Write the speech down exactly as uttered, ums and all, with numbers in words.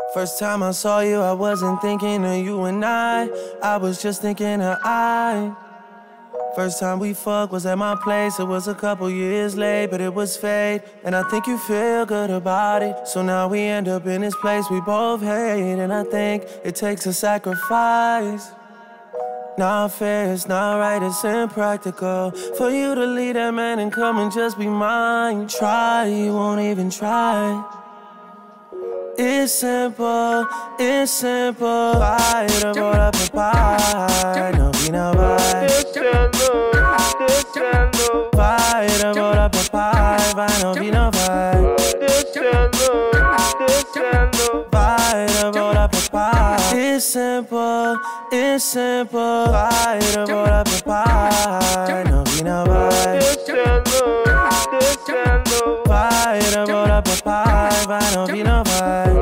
First time I saw you, I wasn't thinking of you and I. I was just thinking of I. First time we fucked was at my place. It was a couple years late, but it was fate. And I think you feel good about it. So now we end up in this place we both hate. And I think it takes a sacrifice. Not fair, it's not right, it's impractical for you to leave that man and come and just be mine. Try, you won't even try. It's simple, it's simple. Vai, eu vou lá pro pai, não vi não vai. Descendo, descendo. Vai, eu vou lá pro pai, vai, não vi não vai. Descendo, descendo. Vai, eu vou lá pro pai. It's simple, it's simple. Vai, eu vou lá pro pai, não vi não vai. Descendo, descendo. Vai, eu vou lá pro pai, vai, não vi não vai.